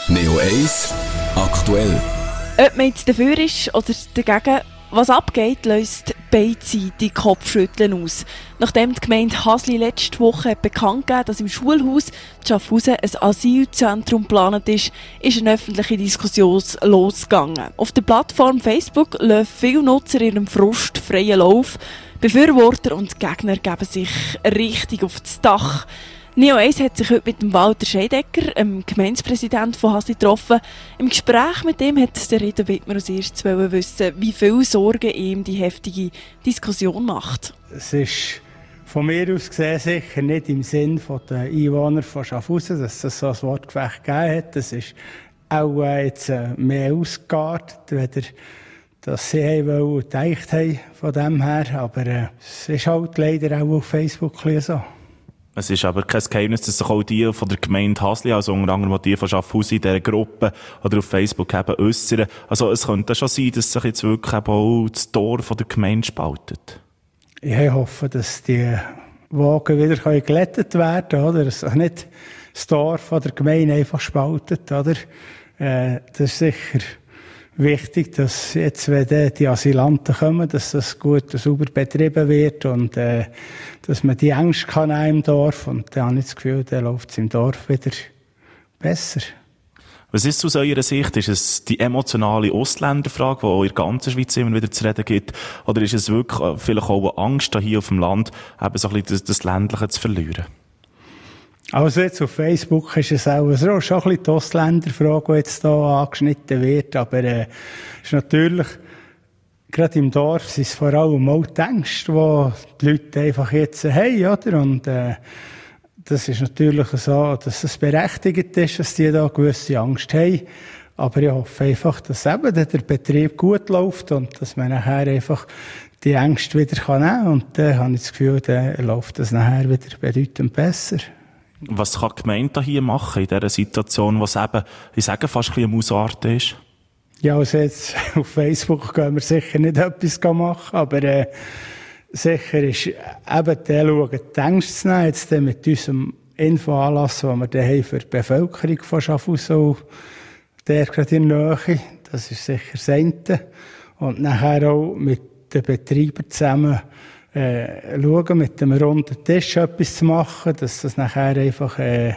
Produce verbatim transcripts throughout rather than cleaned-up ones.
Neo eins aktuell. Ob man jetzt dafür ist oder dagegen, was abgeht, löst beidseitig Kopfschütteln aus. Nachdem die Gemeinde Hasli letzte Woche bekannt gegeben, dass im Schulhaus Schaffhausen ein Asylzentrum geplant ist, ist eine öffentliche Diskussion losgegangen. Auf der Plattform Facebook lassen viele Nutzer ihrem Frust freien Lauf. Befürworter und Gegner geben sich richtig auf das Dach. Neo eins hat sich heute mit dem Walter Scheidecker, dem Gemeindepräsidenten von Hasli, getroffen. Im Gespräch mit ihm hat der Reto Wittmer als erstes wissen, wie viel Sorgen ihm die heftige Diskussion macht. Es ist von mir aus gesehen sicher nicht im Sinn der Einwohner von Schaffhausen, dass es so ein Wortgefecht gegeben hat. Das ist auch jetzt mehr ausgeartet, weder dass sie gedacht haben von dem her. Aber äh, es ist halt leider auch auf Facebook so. Es ist aber kein Geheimnis, dass sich auch die von der Gemeinde Hasli, also unter anderem die von Schaffhausen in dieser Gruppe oder auf Facebook eben äußern. Also es könnte schon sein, dass sich jetzt wirklich eben auch das Tor von der Gemeinde spaltet. Ich hoffe, dass die Wagen wieder gelettet werden können, oder? Dass sich nicht das Tor von der Gemeinde einfach spaltet, oder? Äh, das ist sicher wichtig, dass jetzt, wenn die Asylanten kommen, dass das gut und sauber betrieben wird und äh, dass man die Ängste kann im Dorf. Und dann habe ich das Gefühl, dann läuft es im Dorf wieder besser. Was ist aus eurer Sicht? Ist es die emotionale Ausländerfrage, die auch in der ganzen Schweiz immer wieder zu reden gibt? Oder ist es wirklich vielleicht auch eine Angst, hier auf dem Land eben so ein bisschen das, das Ländliche zu verlieren? Also jetzt auf Facebook ist es auch schon ein bisschen die Ausländerfrage, die jetzt hier angeschnitten wird. Aber es äh, ist natürlich, gerade im Dorf sind es vor allem auch die Ängste, die die Leute einfach jetzt haben, oder? Und äh, das ist natürlich so, dass es berechtigt ist, dass die da gewisse Angst haben. Aber ich hoffe einfach, dass eben der Betrieb gut läuft und dass man nachher einfach die Ängste wieder nehmen kann. Und dann äh, habe ich das Gefühl, dann läuft das nachher wieder bedeutend besser. Was kann die Gemeinde hier machen in dieser Situation, was eben, ich sage, fast ein bisschen eine Ausart ist? Ja, also jetzt auf Facebook können wir sicher nicht etwas machen, aber äh, sicher ist eben der schauen, die Ängste zu nehmen, jetzt mit unserem Infoanlass, den wir hier für die Bevölkerung von Schaffhausen, der gerade in der Nähe, das ist sicher das eine. Und nachher auch mit den Betreibern zusammen Äh, schauen, mit dem runden Tisch etwas zu machen, dass das nachher einfach äh,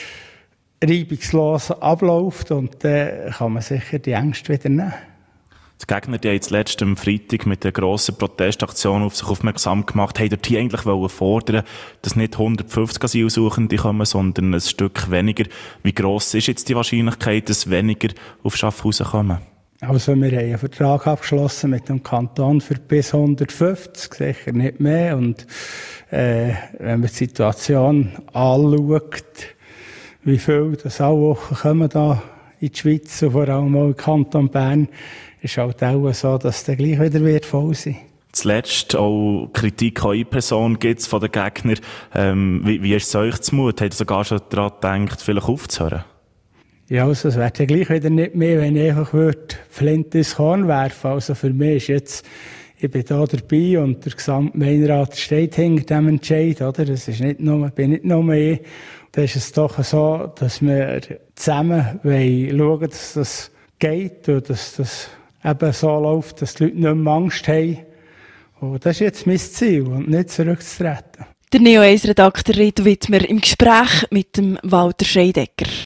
reibungslos abläuft und dann äh, kann man sicher die Ängste wieder nehmen. Die Gegner, die jetzt letzten Freitag mit der grossen Protestaktion auf sich aufmerksam gemacht haben, dort hier eigentlich wollen fordern, dass nicht hundertfünfzig Asylsuchende kommen, sondern ein Stück weniger. Wie gross ist jetzt die Wahrscheinlichkeit, dass weniger auf Schaffhausen kommen? Also wir haben einen Vertrag abgeschlossen mit dem Kanton für bis hundertfünfzig, sicher nicht mehr. Und äh, wenn man die Situation anschaut, wie viele das alle Wochen kommen da in die Schweiz und vor allem auch im Kanton Bern, ist halt auch so, dass es dann gleich wieder wird voll sein. Zuletzt auch Kritik an eine Person gibt es von den Gegnern. Ähm, wie, wie ist es euch zumut? Habt ihr sogar schon daran gedacht, vielleicht aufzuhören? Ja, also es wäre ja gleich wieder nicht mehr, wenn ich einfach würde Flint ins Korn werfen. Also für mich ist jetzt, ich bin da dabei und der Gesamtgemeinderat steht hinter dem Entscheid, oder? Das ist nicht nur, bin nicht nur ich. Da ist es doch so, dass wir zusammen wollen schauen, dass das geht und dass das eben so läuft, dass die Leute nicht mehr Angst haben. Und das ist jetzt mein Ziel und nicht zurückzutreten. Der Neo eins Redakteur Reto Wittmer im Gespräch mit dem Walter Scheidecker.